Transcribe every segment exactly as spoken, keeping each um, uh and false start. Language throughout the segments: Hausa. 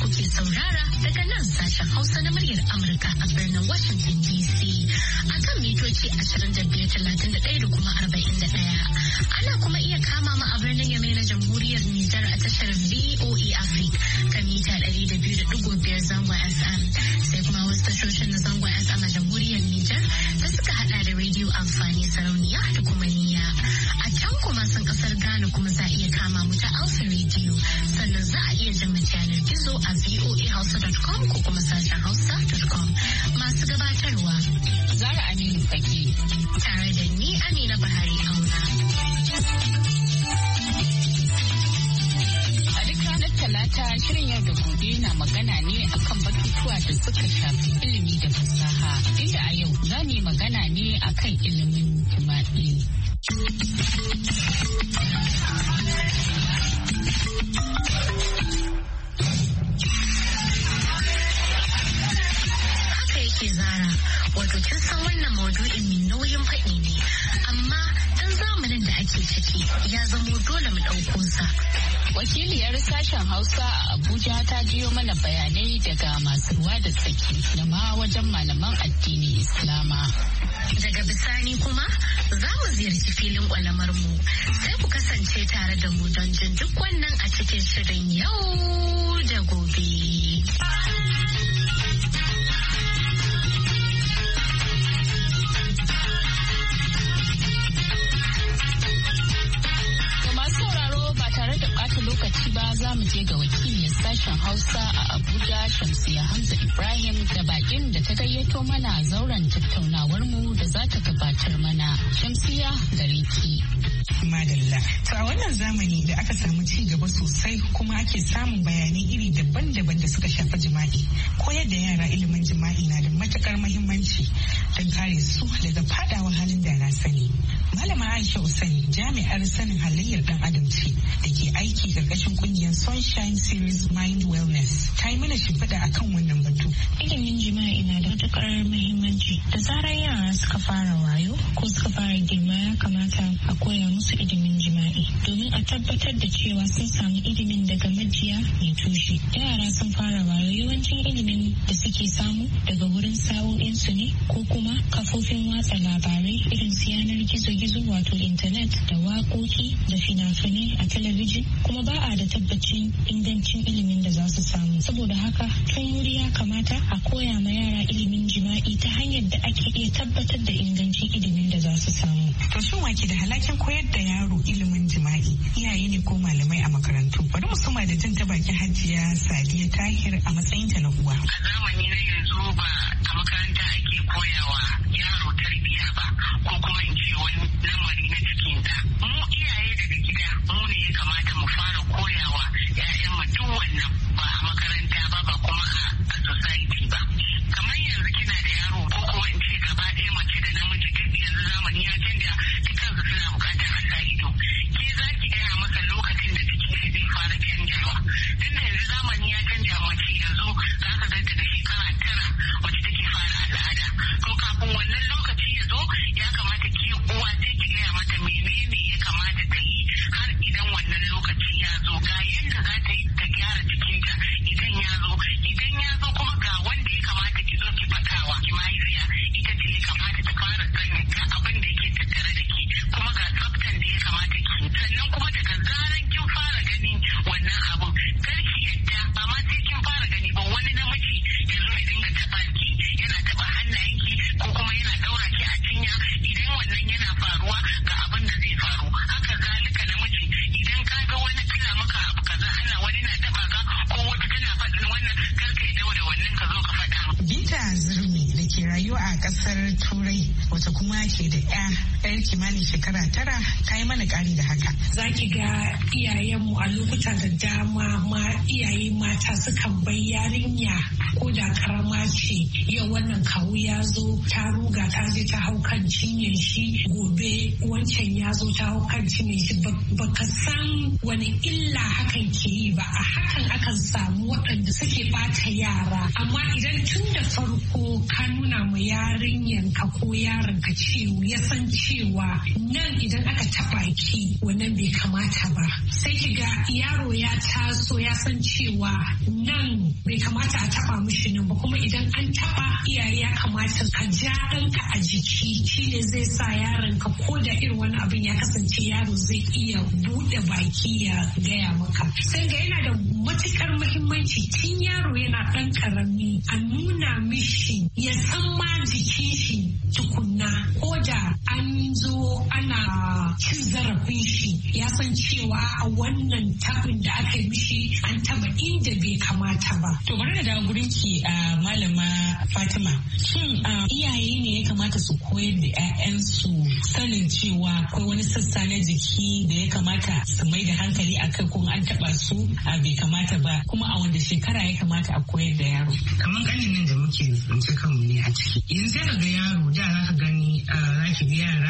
kuke saurara daga nan sashen Hausa na muryar Amurka a birnin Washington D C akan mitoci ashirin da biyar talatin da ɗaya da kuma arba'in da ɗaya. Ana kuma iya kama mu a birnin Yamai na Jamhuriyar Nijar a tashar V O A Africa kan mita ɗari da biyu da ɗigo biyar zangon F M. Sai kuma wasu tashoshin na zangon F M a Jamhuriyar Nijar da suka hada da rediyo amfani sarauniya da kuma niyya. A can kuma sun kasar Ghana kuma za a iya kama mu ta Alpha Radio sannan za a iya jin yanar gizo a voa hausa dot com ko kuma sashen hausa dot com. Masu gabatarwa Zara Aminu Fage tare da ni Amina Bahari Auna. A duk ranar Talata shirin yau da gobe na magana ne akan batutuwa da suka shafi ilimi da fasaha, inda a yau za mu yi magana ne akan ilimin jima'i. Haka yake Zara, wato kin san wannan maudu'in mai nauyin faɗi ne, amma dan zamanin da ake ciki ya zamo dole mu ɗauko sa. Wakiliyar sashen Hausa a Abuja ta jiyo mana bayanai daga masu ruwa da tsaki da ma wajen malaman addinin Islama. Daga bisani kuma za mu ziyarci filin kwalamar mu, sai ku kasance tare da mu don jin duk wannan a cikin shirin yau da gobe. Lokaci ba za mu je ga wakilin sashen Hausa a Abuja Shamsiya Hamza Ibrahim da bakin da ta gayyato mana zauren tattaunawar mu da za ta gabatar mana. Shamsiya gare ki. Madalla. To a wannan zamani da aka samu ci gaba sosai kuma ake samun bayanai iri daban-daban da suka shafi jima'i. Koyar da yara ilimin jima'i na da matukar muhimmanci don kare su daga fadawa halin da na sani. Malama Aisha Usaini jami'ar sanin halayyar dan adam ce da ke aiki karkashin kungiyar Sunshine Series Mind Wellness. Ta yi mana shimfiɗa akan wannan batu. Ilimin jima'i na da matukar muhimmanci. Da zarar yara suka fara wayo ko suka fara girma ya kamata a koya musu ilimin jima'i domin a tabbatar da cewa sun samu ilimin daga majiya mai tushe. Yara sun fara wayo yawancin ilimin da suke samu daga wurin sa'o'insu ne ko kuma kafofin watsa labarai irin su yanar gizo-gizo wato intanet da waƙoƙi da fina-finai a talabijin, kuma ba a da tabbacin ingancin ilimin da za su samu. Saboda haka tun wuri ya kamata a koya ma yara ilimin jima'i ta hanyar da ake iya tabbatar da ingancin ilimin da za su samu. To shin wake da halakin koyar da yaro ilimin jima'i, iyaye ne ko malamai a makarantu? Bari mu suma da jin ta bakin Hajiya Sadiya Tahir a matsayinta na uwa. A zamani na yanzu ba a makaranta ake koyawa yaro tarbiyya ba, ko kuma in ce wani lamari na cikin da. Mu iyaye daga gida mu ne ya kamata mu fara koyawa ƴaƴanmu duk wannan, ba a makaranta ba ba kuma a society ba. Kamar yanzu kina da yaro ko kuma in ce gaba ɗaya mace da namiji duk yanzu zamani ya canja, dukansu suna buƙatar a sa ido. Ke za ki gaya masa lokacin da ciki shi zai fara canjawa. Tun da yanzu zamani ya canja, mace yanzu za ka ga daga shekara tara wacce take fara al'ada. To kafin wannan lokaci ya zo ya kamata ki uwa sai ki gaya mata menene ya kamata ta yi har idan wannan lokaci ya zo, ga yadda za ta yi ta gyara jikinta idan ya zo. Idan ya zo kuma ga wanda ya kamata ki zo ki faɗawa ki mahaifiya, ita ce ya kamata ta fara sanin ga abin da yake tattare da ki, kuma ga tsaftan da ya kamata ki. Sannan kuma daga zaran kin fara gani wannan abun, kar ki yadda ba ma sai kin fara gani ba wani namiji ya zo ya dinga taɓa ki, yana taɓa hannayenki ko kuma yana ɗaura ki a cinya. Idan wannan yana faruwa ga abin da zai faru. Haka zalika namiji idan ka ga wani ana maka abu kaza, ana wani na taɓa ka ko wata tana faɗin wannan, kar ka yi daure wannan ka zo ka faɗa. Binta Zurmi da ke rayuwa a ƙasar Turai wata kuma ke da ƴa ƴar kimanin shekara tara ta yi mana ƙari da haka. Za ki ga iyayenmu a lokuta da dama ma iyaye mata sukan bai yarinya ko da karama ce, yau wannan kawu ya zo ta ruga ta je ta hau kan cinyar shi, gobe wancan ya zo ta hau kan cinyar shi, baka san wani illa hakan ke yi ba. A hakan aka akan samu waɗanda suke ɓata yara, amma idan tun da farko ka nuna ma yarinyanka ko yaronka cewa ya san cewa nan idan aka taɓa ki wannan bai kamata ba, sai ki ga yaro ya taso ya san cewa nan bai kamata a taɓa mishi nan ba, kuma idan an taɓa iyaye ya kamata ka ja ɗanka a jiki, shi ne zai sa yaronka ko da irin wani abin ya kasance yaro zai iya buɗe baki ya gaya maka. Sai ga yana da matukar muhimmanci tun yaro yana ɗan ƙarami a nuna mishi ya san ma jikin shi tukunna, ko da an zo ana cin zarafin shi ya san cewa a wannan tabin da aka yi mishi an taba inda bai kamata ba. To bari da gurin ki a malama Fatima, shin iyaye ne ya kamata su koyar da 'ya'yansu sanin cewa akwai wani sassa na jiki da ya kamata su mai da hankali a kai kuma an taba su a bai kamata ba, kuma a wanda shekara ya kamata a koyar da yaro? Kamar ganin nan da muke tsinci kanmu ne a ciki. Yanzu sai ga yaro da za ka gani za ki ga yara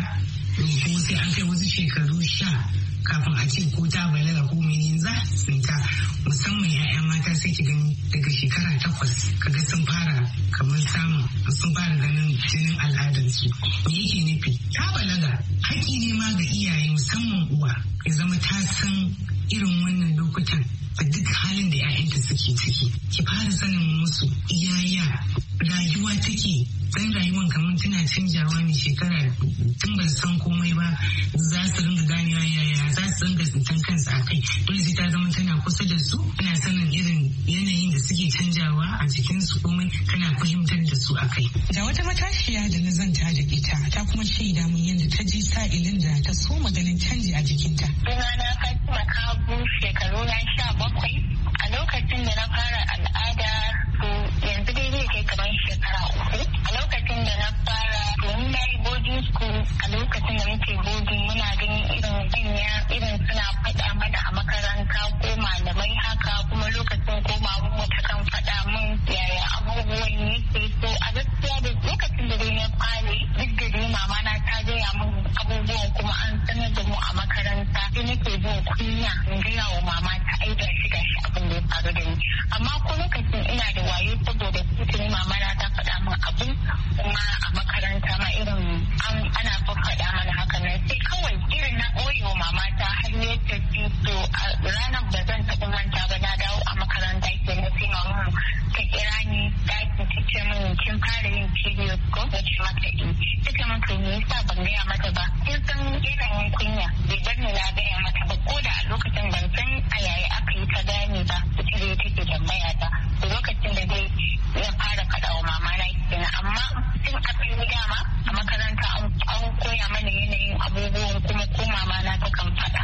ko sai an kai wasu shekaru sha kafin a ce ko ta balaga ko mene za su tsinta, musamman 'ya'ya mata sai ki gani daga shekara takwas kaga sun fara kamar samun sun fara ganin jinin al'adarsu. Me yake nufi? Ta balaga haƙƙi ne ma ga iyaye musamman uwa ya zama ta san irin wannan lokutan a duk halin da 'ya'yanta suke ciki. Ki fara sanin musu iyaya rayuwa take, dan rayuwan kamar tana canjawa ne shekara tun ba san komai ba, za su ringa ganewa yaya za su ringa tsintan kansu a kai. Dole sai ta zama tana kusa da su, tana sanin irin yanayin da suke canjawa a jikinsu, komai kana fahimtar da su a kai. Da wata matashiya da na zanta da ita ta kuma shaida mun yadda ta ji sa'ilin da ta so maganin canji a jikinta. Sunana Fatima Kabu, shekaru na sha bakwai. A lokacin da na fara al'ada to yanzu dai zai kai kamar shekara uku. A lokacin da na fara domin na yi boarding school, a lokacin da muke boarding muna ganin irin manya irin suna faɗa mana a makaranta ko malamai haka, kuma lokacin ko mamu ta kan faɗa min yaya abubuwan yake. So a gaskiya da lokacin da dai na fare duk da dai mama na ta gaya min abubuwan kuma an sanar da mu a makaranta, sai nake jin kunya in gaya wa mama ta aika shi gashi abin da ya faru da ni. Amma ko lokacin ina da wayo saboda tutuni mama na ta faɗa min abin, kuma a makaranta ma irin ana faɗa mana haka nan, sai kawai irin na ɓoyewa mama ta har ya tafi. To a ranar ba zan taɓa manta ba, na dawo a makaranta kenan sai mama ta kira ni daki ta ce min kin fara yin period ko? Na ce mata eh. Ta ce min to me yasa ban gaya mata ba? Kin san yanayin kunya bai bar ni na gaya mata ba, ko da a lokacin ban san a yaya aka yi ta gane ba, ita dai take tambaya ta. To lokacin da dai ya fara faɗa wa mama na kenan, amma tun aka yi dama a makaranta an koya mana yanayin abubuwan, kuma ko mama na ta kan faɗa.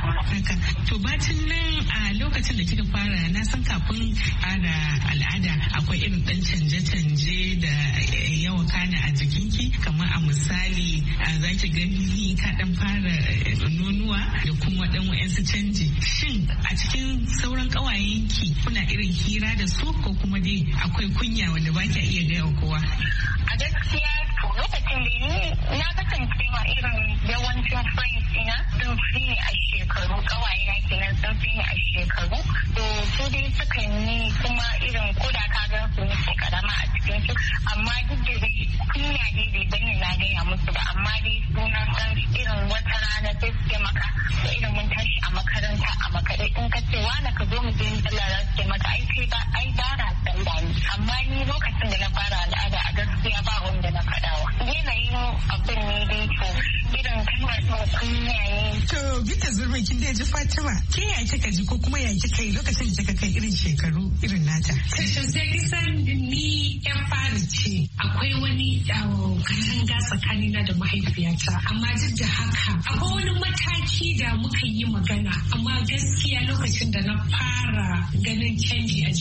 To bacin nan a lokacin da kika fara, na san kafin fara al'ada akwai irin ɗan canje-canje da yawan kana a jikinki, kamar a misali za ki gani ka ɗan fara nonuwa da kuma ɗan wa'yansu canji. Shin a cikin sauran ƙawayenki kuna irin hira da su, ko kuma dai akwai kunya wanda ba ki iya gaya wa kowa? A gaskiya to lokacin da ni na kasance ma irin yawancin friends ina sun fi ni a shekaru, ƙawaye na kenan sun fi ni a shekaru. To su dai sukan yi kuma irin ko da ka gan su ne ke karama a cikin su, amma duk da dai kunya dai bai bani na gaya musu ba. Amma dai suna san irin wata rana sai su ce maka da irin mun tashi a makaranta a makare, in ka ce wani ka zo mu je mu sallah, za su ce maka ai kai ba ai ba na sallah ni. Amma ni lokacin da na fara al'ada a gaskiya ba wanda na faɗawa. Yanayin abin ne dai to irin kana son kunya ne. To bisa zurmin kin da ji Fatima, ke ya kika ji ko kuma ya kika yi lokacin da kika kai irin shekaru irin nata? Sai kisan ni yan fari ce, akwai wani katanga tsakanina da mahaifiyata, amma duk da haka akwai wani mataki da muka yi magana, amma gaskiya lokacin da na fara ganin canji a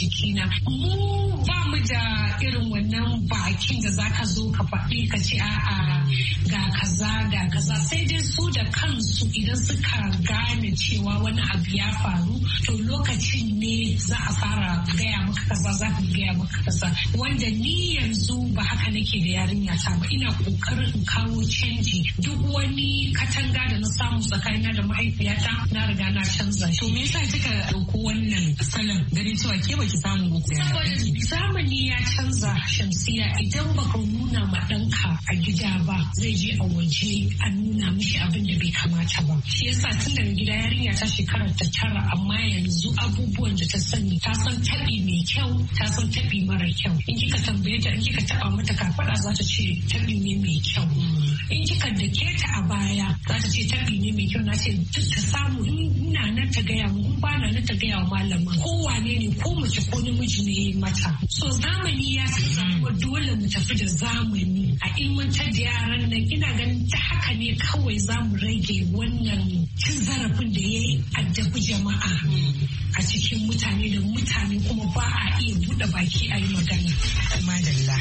jikina. Mu ba mu da irin wannan bakin da zaka zo ka faɗi ka ce a'a ga kaza ga kaza, sai dai su da kansu idan suka gane cewa wani abu ya faru to lokacin ne za a fara gaya maka kaza, za ka gaya maka kaza, wanda ni yanzu ba haka nake da yarinya ta ba. Ina kokarin in kawo canji. Duk wani katanga da na samu tsakanina da mahaifiyata na riga na canza shi. To me yasa kika dauko wannan salon ganin cewa ke baki samu ba? Saboda zamani ya canza, Shamsiya. Idan baka nuna ma ɗanka a gida ba zai je a waje a nuna mishi abin da bai kamata ba. Shi yasa tun daga gida yarinya ta shekarar ta tara amma yanzu abubuwan da ta sani, ta san taɓi mai kyau, ta san taɓi mara kyau. In kika tambaye ta, in kika taɓa mata kafaɗa za ta ce taɓi ne mai kyau. In kika dake ta a baya za ta ce taɓi ne mai kyau. Na ce ta samu ina nan ta gaya mu, in ba na nan ta gaya wa malama. Ko wane ne, ko mace ko namiji ne mata. So zamani ya canza kuma dole mu tafi da zamani a ilmantar da yaran nan. Ina ganin ta haka ne kawai za mu rage wannan cin zarafin da ya yi addabi jama'a a cikin mutane da mutane kuma ba a iya buɗe baki a yi magana. Madalla.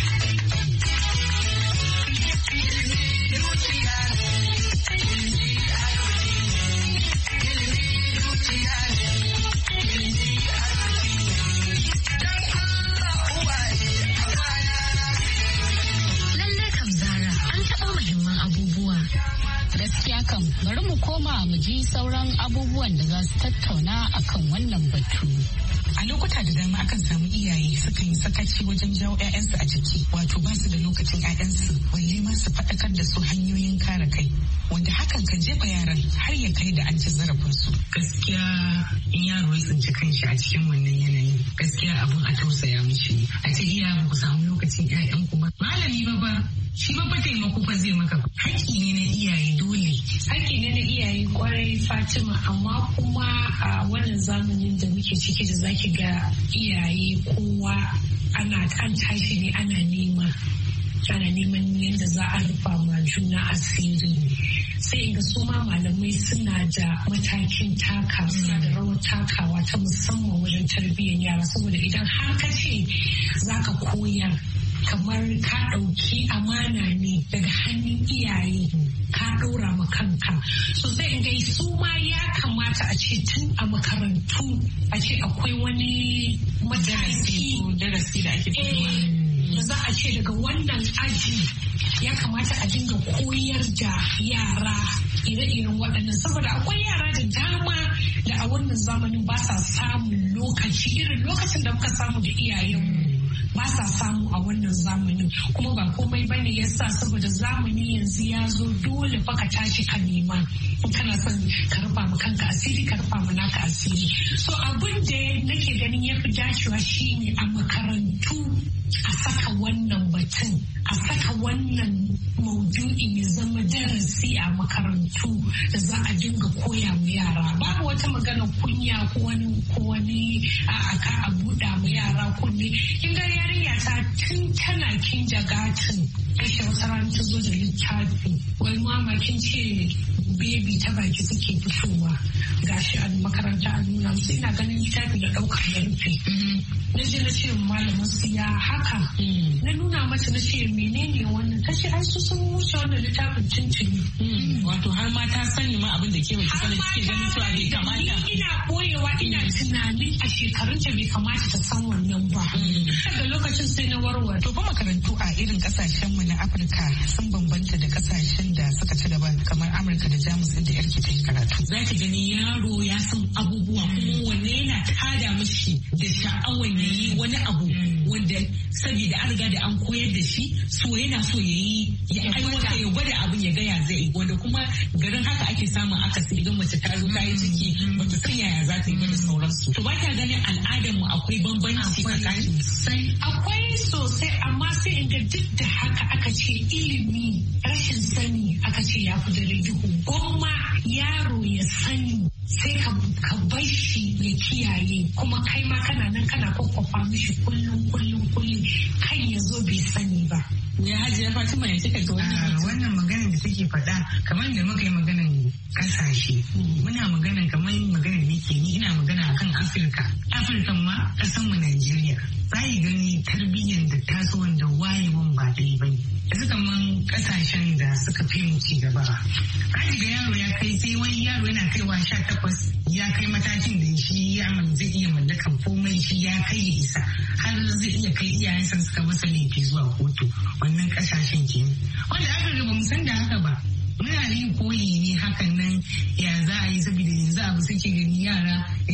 Gaskiya kam bari mu koma mu ji sauran abubuwan da za su tattauna akan wannan batu. A lokuta da dama akan samu iyaye sukan yi sakaci wajen jawo 'ya'yansu a jiki, wato ba su da lokacin 'ya'yansu balle ma su faɗakar da su hanyoyin kare kai, wanda hakan kan jefa yaran har ya kai da an ci zarafinsu. Gaskiya in yaro ya tsinci kanshi a cikin wannan yanayi, gaskiya abun a tausaya mishi. A ce iya ba ku samu lokacin 'ya'yanku ba. Malami ba ba shi ba taimako fa zai maka. Haƙƙi ne na iyaye dole. Haƙƙi ne na iyaye kwarai Fatima, amma kuma a wannan zamanin da muke ciki da zaki ga iyaye kowa ana an tashi ne ana nema. Ana neman yadda za a rufa ma juna asiri. Sai ga su ma malamai suna da matakin taka, suna da rawar takawa ta musamman wajen tarbiyyar yara, saboda idan har ka ce za ka koyar kamar ka ɗauki amana ne daga hannun iyaye ka ɗora ma kanka. So sai in ga su ma ya kamata a ce tun a makarantu a ce akwai wani mataki darasi da ake da za a ce daga wannan aji ya kamata a dinga koyar da yara ire-iren waɗannan, saboda akwai yara da dama da a wannan zamanin ba sa samun lokaci irin lokacin da muka samu da iyayenmu. Ba sa samu a wannan zamanin, kuma ba komai bane yasa saboda zamani yanzu ya zo dole fa ka tashi ka nema in kana son ka rufa ma kanka asiri, ka rufa ma naka asiri. So abin da nake ganin ya fi dacewa shine a makarantu a saka wannan batun, a saka wannan maudu'i ya zama darasi a makarantu da za a dinga koya ma yara. Babu wata magana kunya ko wani ko wani a ka a buɗa ma yara kunne. Kin ga yarinya ta tun tana kin jagatin kashe wata rana ta zo da littafi, wai mama kin ce bebi ta baki suke fitowa, gashi a makaranta a nuna musu. Ina ganin littafi da ɗaukar ya rufe. Na je na ce malamin su ya haka, na nuna mata na ce menene wannan, ta ce ai su sun wuce wannan littafin tuntuni. Wato har ma ta sani ma abin da ke wata sanar suke ganin cewa bai kamata. Ina koyewa ina tunanin a shekarunta bai kamata ta san wannan ba. Daga lokacin sai na warware. To fa makarantu a irin kasashen mu na Afirka sun bambanta da kasashen da suka ci gaba kamar Amurka da Jamus inda yarki ta yi karatu. Za ki gani yaro ya san abubuwa kuma wanne yana tada mishi da sha'awar ya yi wani abu wanda saboda an riga da an koyar da shi, so yana so ya yi ya aiwata ya gwada abin ya gaya zai yi, wanda kuma garin haka ake samun akasi idan mace ta zo ta yi ciki bata san yaya za ta yi da sauransu. To ba ta ganin al'adar mu akwai bambanci tsakanin? Akwai sosai, amma sai in ga duk da haka aka ce ilimi rashin sani aka ce ya fi dare duhu. Goma yaro ya sani sai ka bar shi ya kiyaye, kuma kai ma kana nan kana kwakwafa mishi kullum kullum kullum kan ya zo bai sani ba. Ya Hajiya Fatima ya cika ga wannan wannan maganar da take faɗa kamar da muka yi maganar kasashe, muna maganar kamar maganar ne ke ni ina magana akan Afirka. Afirka ma ƙasar mu Najeriya ɗaya ba ne. Yanzu kaman ƙasashen da suka fi mu ci gaba. Kaji ga yaro ya kai sai wani yaro yana kaiwa sha takwas ya kai matakin da shi ya zai iya mallakan komai shi ya kai ya isa har zai iya kai iyayensa suka masa laifi zuwa kotu wannan ƙasashen kenan. Wanda aka ga ba mu san da haka ba. Muna yin koyi ne hakan nan ya za a yi saboda yanzu abu suke gani yara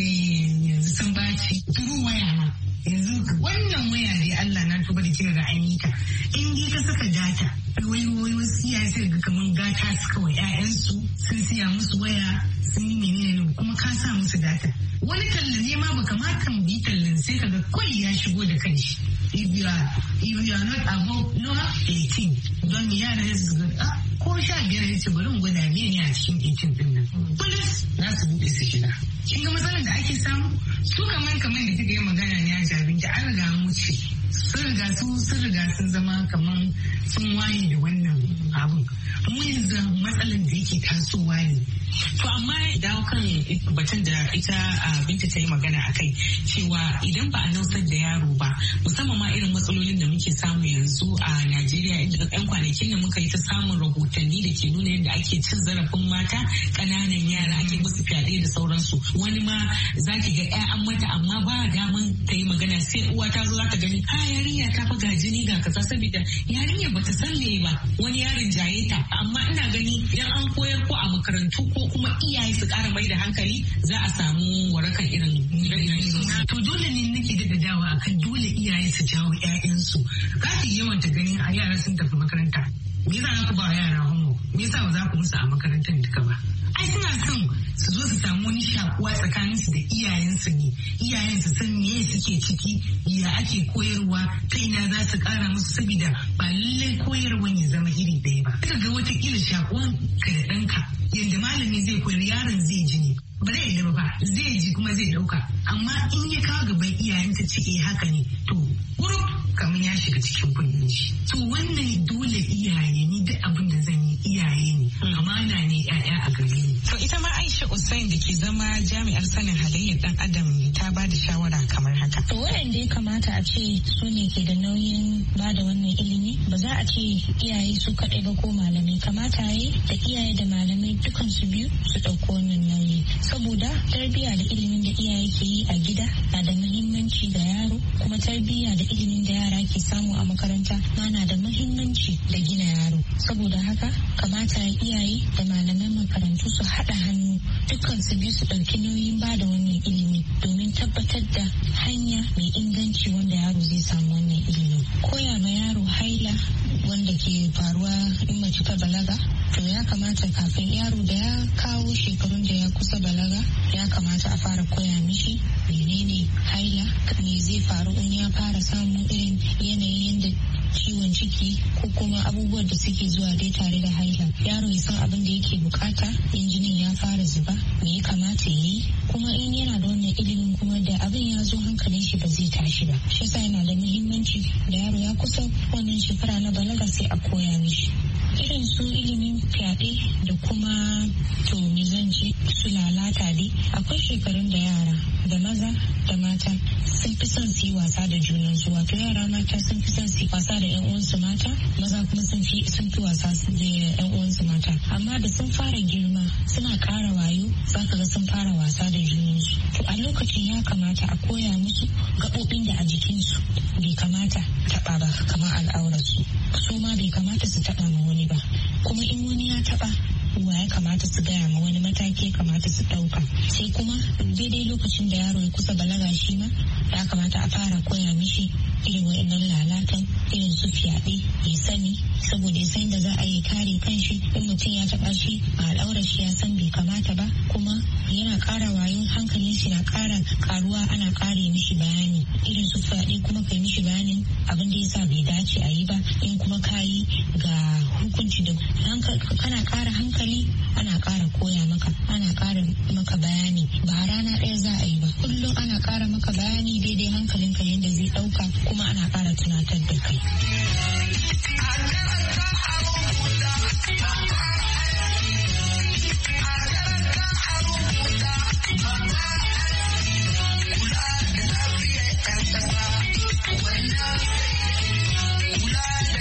yanzu sun baci turu waya na yanzu wannan waya dai Allah na tuba da kira ga ainihin in dai ka saka data wai wai wasu iyaye sai ga kaman gata su kawai ƴaƴansu sun siya musu waya sun yi menene kuma ka sa musu data wani talla ne ma baka ma tambayi tallan sai kaga kwai ya shigo da kanshi if you are if you are not above no eighteen don yara su ga ah ko sha biyar ya ce bari mu gwada me ne a cikin eighteen din nan police za su buɗe su shiga kin ga matsalar da ake samu su kamar kamar da kika yi magana ne a jabinta an riga an wuce sun riga su sun riga sun zama kamar sun waye da wannan abun mu yanzu matsalar da yake tasowa ne. To amma dawo kan batun da ita Binta ta yi magana a kai cewa idan ba a nausar da yaro ba musamman ma irin matsalolin da muke samu yanzu a Najeriya inda yan kwanakin da muka yi ta samun rahotanni da ke nuna yadda ake cin zarafin mata ƙananan yara ake musu fyaɗe da sauransu wani ma za ki ga ƴaƴan mata amma ba daman ta yi magana sai uwa ta zo za ta gani ha yarinya ta fa ga jini ga kaza saboda yarinya bata san me ba wani yarin jaye ta amma ina gani idan an koyar ko a makarantu ko kuma iyaye su ƙara mai da hankali za a samu warakan irin irin to dole ne nake da dawa akan dole iyaye su jawo ƴaƴansu kafin yawan ta gani a yara sun tafi makaranta me yasa ku ba yara homo me yasa ba za ku musu a makarantar duka ba ai suna son su zo su samu wani shakuwa tsakanin su da iyayensu ne iyayen su san me suke ciki ya ake koyarwa ta ina za su kara musu saboda ba lallai koyarwan ya zama iri ɗaya ba kaga ga wata kila shakuwan ka da ɗanka yadda malami zai koyar yaron zai ji ne ba zai yadda ba zai ji kuma zai ɗauka amma in ya kawo gaban iyayensa ce eh haka ne to wurin kamar ya shiga cikin kunnen shi to wannan dole iyaye ni duk abin da zan yi iyaye ne amana ne ƴaƴa a gare ni. To ita ma Aisha Usain da ke zama jami'ar sanin halayyar dan adam ta ba da shawara kamar haka. To waɗanda ya kamata a ce su ne ke da nauyin ba da wannan ilimi ba za a ce iyaye su kaɗai ba ko malamai kamata yi da iyaye da malamai dukan su biyu su ɗauko wannan nauyi saboda tarbiyya da ilimin da iyaye ke yi a gida na da muhimmanci ga yaro kuma tarbiyya da ilimin da yara ke samu a makaranta ma na da muhimmanci da gina yaro saboda haka kamata iyaye da malaman makarantu su haɗa hannu dukkan su biyu su ɗauki nauyin ba da wannan ilimi domin tabbatar da hanya mai inganci wanda yaro zai samu wannan ilimi koya ma yaro haila wanda ke faruwa in mace ta balaga to ya kamata kafin yaro da ya kawo shekarun da ya kusa balaga ya kamata a fara koya mishi menene haila me zai faru in ya fara samun irin yanayin yadda ciwon ciki ko kuma abubuwan da suke zuwa dai tare da haila yaro ya san abin da yake bukata in jinin ya fara zuba me ya kamata ya yi kuma in yana da wannan ilimin kuma da abin ya zo hankalin shi ba zai tashi ba shi yasa yana da muhimmanci da yaro ya kusa wannan shekara na balaga sai a koya mishi irin su ilimin fyaɗe da kuma to mizanci su lalata dai akwai shekarun da yara da maza da mata sun fi son su yi wasa da junansu wato yara mata sun fi son su yi wasa da yan uwansu mata maza kuma sun fi sun fi wasa da yan uwansu mata amma da sun fara girma suna ƙara wayo zaka ga sun fara wasa da junansu to a lokacin ya kamata a koya musu gaɓoɓin da a jikinsu bai kamata taɓa ba kamar al'aurarsu su ma bai kamata su taɓa ma wani ba kuma in wani ya taɓa wa ya kamata su gaya ma wani mataki ya kamata su ɗauka sai kuma daidai lokacin da yaro ya kusa balaga shi ma ya kamata a fara koya mishi irin wa'annan lalatan irin su fyaɗe ya sani saboda ya san da za a yi kare kanshi in mutum ya taɓa shi a al'aurar shi ya san bai kamata ba kuma yana ƙara wayon hankalin shi na ƙara ƙaruwa ana ƙare mishi bayani irin su fyaɗe kuma kai mishi bayanin abin da yasa bai dace a yi ba in kuma ka yi ga hukunci da kana ƙara hankali ana ƙara koya maka ana ƙara maka bayani ba rana ɗaya za a yi ba kullum ana ƙara maka bayani daidai hankalinka yadda zai ɗauka kuma ana ƙara tunatar da kai. Kula da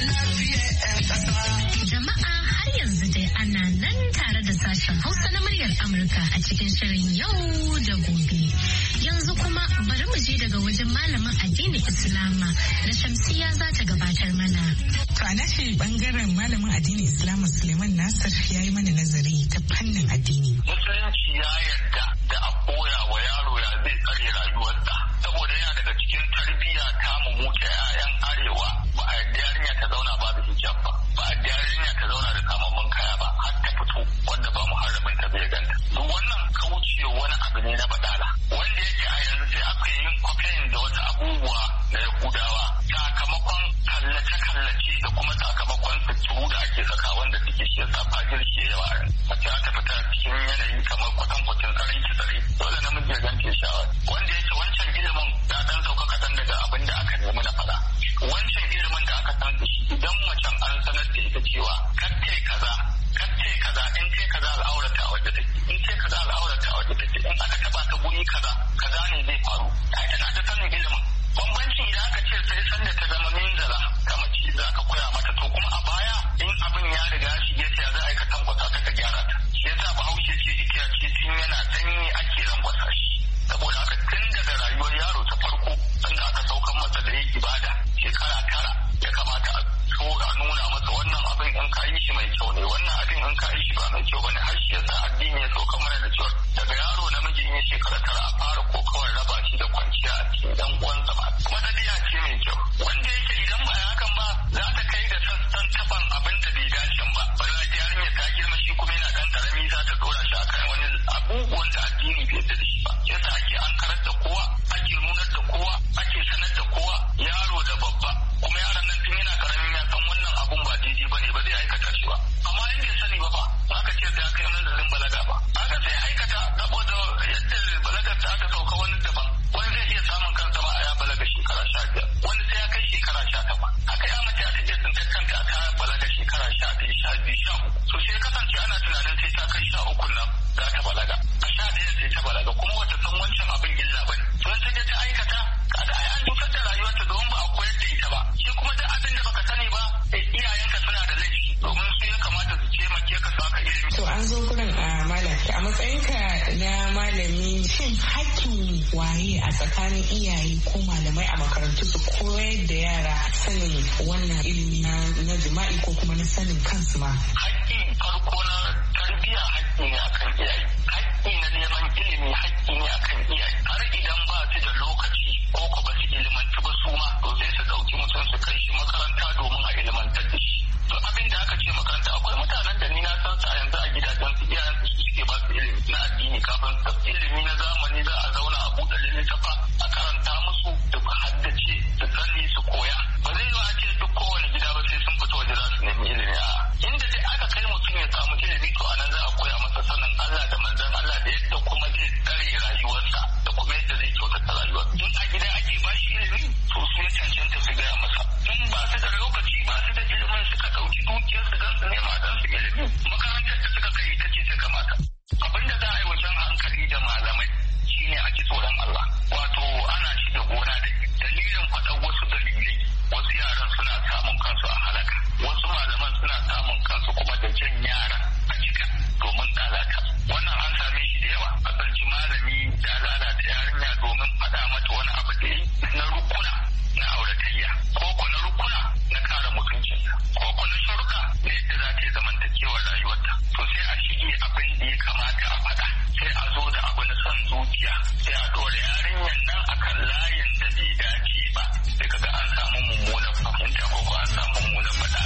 Jama'a har yanzu dai ana nan tare da sashen Hausa na muryar Amurka a cikin shirin yau da gobe. Yanzu kuma bari mu je daga wajen malamin addinin Islama da Shamsiya za ta gabatar mana. To a nashi bangaren malamin addinin Islama Suleiman Nasir ya yi mana nazari ta fannin addini. Musulunci ya yarda da a koya wa yaro ya zai tsare rayuwarsa saboda yana daga cikin tarbiyya ta mu ta 'ya'yan arewa ba a yarda yarinya ta zauna ba da hijab ba ba a yarda yarinya ta zauna da kamammun kaya ba har ta fito wanda ba muharramin ta zai ganta. Duk wannan kaucewa wani abu ne na badala wanda yake a yanzu sai aka yi yin kwafen da wata abubuwa na Yahudawa sakamakon kallace-kallace da kuma sakamakon fitiru da ake saka wanda suke shi yasa fajir ke yawa a mace ta fita cikin yanayi kamar kwatankwacin tsarin ki tsare dole namiji ya gante shawar wanda yake wancan ilimin ya dan sauka kaɗan daga abin da aka nemi na faɗa wancan ilimin da aka san da shi idan macen an sanar da ita cewa katte kaza katte kaza in ce kaza al'aurata wadda take in ce kaza al'aurata wadda take in aka taba ta guri kaza kaza ne zai faru ai tana da sanin ilimin bambanci idan aka ce sai sanda ta zama minzala ta mace za ka koya mata to kuma a baya in abin ya riga shi ya ce za a yi ka tankwasa ta ka gyara ta shi yasa bahaushe ce ita ce tun yana danyi ake lankwasa shi saboda haka tun daga rayuwar yaro ta farko sanda aka saukan masa da yin ibada shekara tara ya kamata a so a nuna masa wannan abin in ka yi shi mai kyau ne wannan abin in ka yi shi ba mai kyau bane har shi yasa addini ya sauka mana da cewa daga yaro namiji in shekara tara a fara ko kawai raba shi da kwanciya a cikin dan uwansa ba kuma tabiya ce mai kyau wanda yake idan ba ya hakan ba za ta kai da sassan taban abin da bai dace ba ba za ta yarinya ta girma shi kuma yana dan karami za ta dora shi akan wani abubuwan da addini bai yarda da shi ba yasa ake ankarar da kowa ake nunar da kowa ake sanar da kowa yaro da babba kuma yaron nan tun yana karamin ya san wannan abun ba daidai bane ba zai aikata shi ba amma in bai sani ba fa aka ce sai aka yi nazarin balaga ba aka sai aikata saboda yadda balagar ta aka sauka wani daban wani zai iya samun kansa ma a ya balaga shekara sha biyar wani sai ya kai shekara sha takwas aka yi mace ta iya tsintar kanta ta balaga shekara sha ɗaya sha biyu sha uku so sai kasance ana tunanin sai ta kai sha uku nan za ta balaga a sha ɗaya sai ta balaga kuma wata san wancan abin illa ba ne don ta je ta aikata kaga ai an dukar da rayuwarta domin ba a koyar da ita ba shi kuma duk abin da baka sani ba iyayenka suna da laifi domin su ya kamata su taimake ka saka ilimi. To an zo gurin a malam a matsayinka na malami shin hakkin waye a tsakanin iyaye ko malamai a makarantu su koyar da yara sanin wannan ilimi na jima'i ko kuma na sanin kansu ma. Hakki farko na tarbiyya hakki ne akan iyaye. Hakki na neman ilimi hakki ne akan iyaye. Har idan ba su da lokaci ko ko ba su ilimanci ba su ma to sai su dauki mutum su kai shi makaranta domin a ilimantar da shi. To abin da aka ce makaranta akwai mutanen da ni na san sa yanzu a gidajen su iyayen su suke ba su ilimi na addini kafin su ilimi na zamani za a zauna a buɗe littafa a karanta musu da haddace su sani su koya. Ba zai yi a ce duk kowane gida ba sai sun fito waje za su nemi ilimi a inda dai aka kai mutum ya samu ilimi to anan za a koya masa sanin Allah da manzon Allah da yadda kuma zai tsare rayuwarsa da kuma yadda zai kyautata rayuwar. In a gida ake ba shi ilimi to su ya cancanta su gaya masa. In ba su da lokaci ba su da ilimin suka ɗauki dukiyar su don su nema don su ilimi makarantar da suka kai ita ce ta kamata. Abin da za a yi wajen hankali da malamai shine a ji tsoron Allah. Wato ana ci da gona da dalilin faɗar wasu dalilai wasu yaran suna samun kansu a halaka wasu malaman suna samun kansu kuma da jan yaran a jika domin lalata wannan an same shi da yawa a ɗauki malami da lalata yarinya domin faɗa mata wani abu da yi na rukuna na auratayya ko ko na rukuna na kare mutuncinta ko ko na sharuka na yadda za ta yi zamantakewar rayuwarta to sai a shige abin da ya kamata a faɗa sai a zo da abu na son zuciya sai a ɗora yarinyar nan akan layin da bai dace ba sai kaga an samu mummunan fahimta ko ko an samu mummunan faɗa.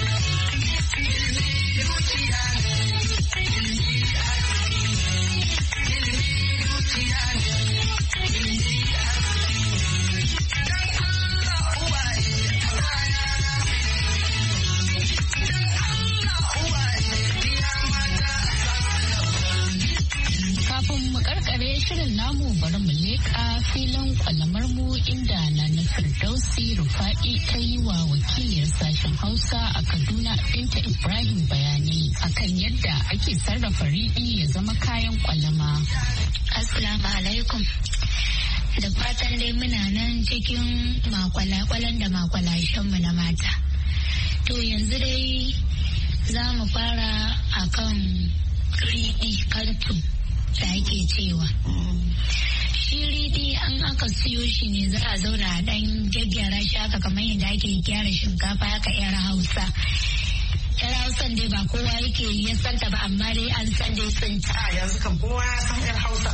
shirin namu bari mu leƙa filin kwalamar mu inda na na Firdausi Rufa'i ta yi wa wakiliyar sashen Hausa a Kaduna Binta Ibrahim bayanai akan yadda ake sarrafa riɗi ya zama kayan kwalama. Assalamu alaikum. Da fatan dai muna nan cikin makwalakwalan da makwalashen mu na mata. To yanzu dai za mu fara akan riɗi kantu da ake cewa. Shi riɗi an aka siyo shi ne za a zauna a ɗan gyaggyara shi haka kamar yadda ake gyara shinkafa haka yar Hausa. Yar Hausan dai ba kowa yake ya santa ba amma dai an san dai tsinta. A yanzu kan kowa ya san yar Hausa.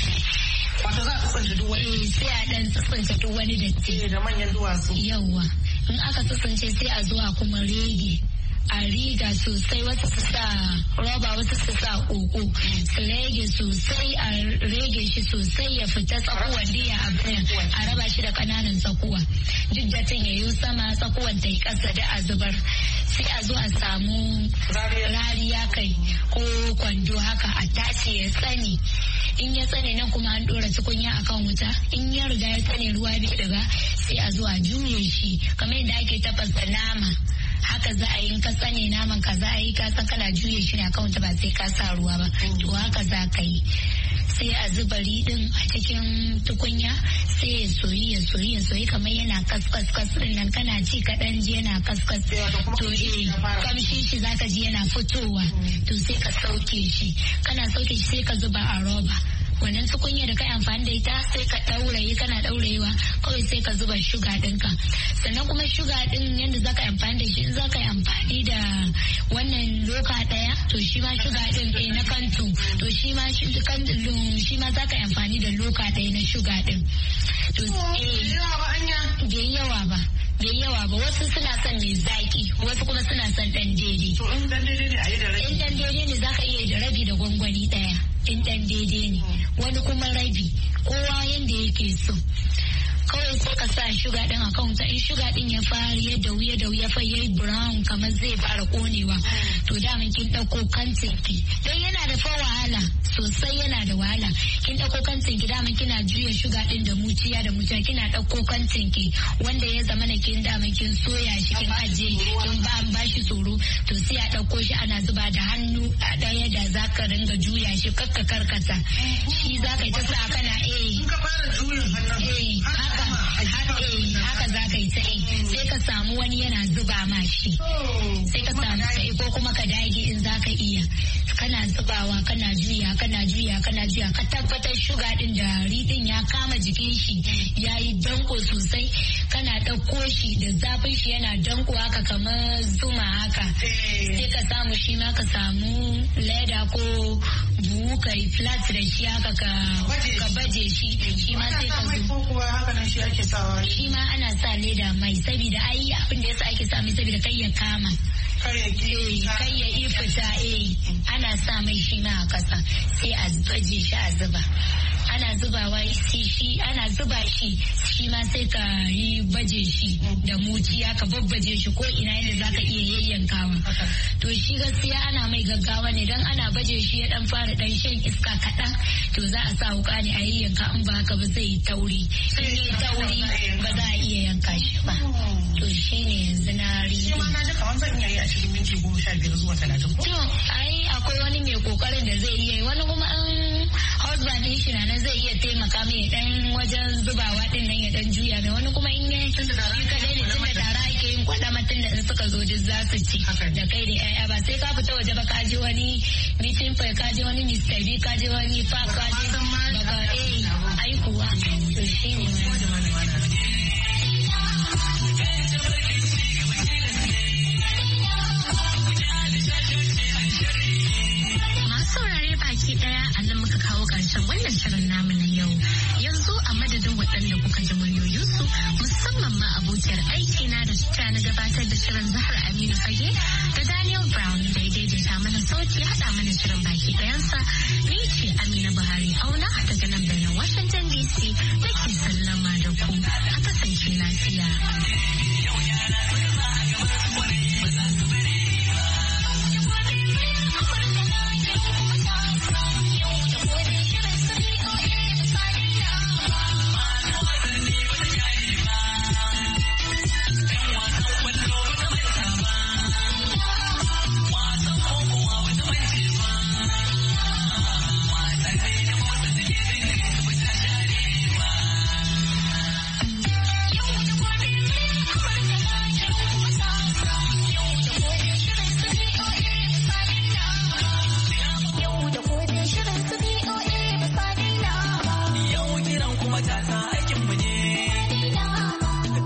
Wato za a tsinta duk wani. Eh sai a ɗan tsinta duk wani datti. Eh da manyan duwatsu. Yawwa. In aka tsince sai a zo a kuma rege. A riga sosai, wasu su sa roba, wasu su sa koko, su rage sosai, a rage shi sosai ya fita tsakuwan diya a raba shi da kananan tsakuwa. Duk datin ya yi sama, tsakuwan ta yi kasa da a zubar. Sai a zo a samu rariya kai ko kwando haka a tace ya tsane. In ya tsane nan kuma an dora tukunya akan wuta. In ya riga ya tsane ruwa bai daga sai a zo a juye shi kamar yadda ake tafasa nama. Haka za a yi ka tsane naman ka za a yi ka san kana juye shi ne akan wuta ba sai ka sa ruwa ba. To haka za ka yi. Sai a zuba riɗin a cikin tukunya sai ya soyi ya soyi ya soyi kamar yana kaskas kas din nan kana ci kaɗan ji yana kaskas. To eh kamshi shi zaka ji yana fitowa. To sai ka sauke shi kana sauke shi sai ka zuba a roba. Wannan tukunya da kai amfani da ita sai ka ɗauraye kana ɗaurayewa kawai sai ka zuba shuga ɗinka. Sannan kuma shuga ɗin yadda za ka yi amfani da shi in za ka yi amfani da wannan loka ɗaya to shi ma shuga ɗin eh na kantu to shi ma shi ma za ka yi amfani da loka ɗaya na shuga ɗin. To eh bai yawa ba bai yawa ba wasu suna son mai zaki wasu kuma suna son ɗan daidai. To in ɗan daidai ne a yi da rabi. In ɗan daidai ne za ka iya da rabi da gwangwani ɗaya. In ɗan daidai ne wani kuma rabi kowa yanda yake so. Kawai sai ka sa shuga ɗin a kan wuta in shuga ɗin ya fara ya dawu ya dawu ya fara yayi brown kamar zai fara konewa to da mun kin ɗauko kantin ki don yana da fa wahala sosai yana da wahala kin ɗauko kantin ki da mun kina juya shuga ɗin da muciya da muciya kina ɗauko kantin ki wanda ya zama na kin da mun kin soya shi kin aje kin ba an bashi tsoro to sai a ɗauko shi ana zuba da hannu a ɗaya da zaka ringa juya shi kakka karkata shi zaka yi ta sa kana eh ka fara juyin hannun eh haka haka za ka yi ta yi sai ka samu wani yana zuba ma shi sai ka samu sai ko kuma ka dage in za ka iya kana zubawa kana juya kana juya kana juya ka tabbatar shuga din da riɗin ya kama jikin shi ya yi danko sosai kana ɗauko shi da zafin shi yana danko haka kamar zuma haka sai ka samu shi ma ka samu leda ko buhu ka yi flat da shi haka ka baje shi shi ma sai ka zo shi ma ana sa leda mai saboda ai abin da yasa ake sa mai saboda kai ya kama kai ya yi fita eh ana sa mai shi ma a kasa sai a baje shi a zuba ana zubawa shi ana zuba shi shi ma sai ka yi baje shi da muciya ka babbaje shi ko ina yadda zaka iya yayyankawa to shi gaskiya ana mai gaggawa ne dan ana baje shi ya dan fara dan shan iska kaɗan to za a sa wuka ne a yayyanka in ba haka ba zai yi tauri in yi tauri ba za a iya yanka shi ba to shi ne yanzu na riɗi. Shi ma na ji kamar zan iya yi a cikin minti goma sha biyar zuwa talatin ko? To ai akwai wani mai kokarin da zai iya yi wani kuma an husband din shi na nan zai iya taimaka mai dan wajen zubawa din nan ya dan juya da wani kuma in ya shi kadai ne tunda tara ake yin kwada matan da in suka zo duk za su ci da kai da yaya ba sai ka fita waje ba ka je wani meeting fa ka je wani Mister B ka je wani fa ka je baka eh ai kuwa to shi ne baki daya a nan muka kawo karshen wannan shirin namu na yau yanzu a madadin waɗanda kuka ji muryoyinsu musamman ma abokiyar aiki na da ta na gabatar da shirin Zahra Aminu Fage da Daniel Brown da ya daidaita mana sauti haɗa mana shirin baki ɗayansa ni ce Amina Buhari Auna daga nan birnin Washington D C nake sallama da ku a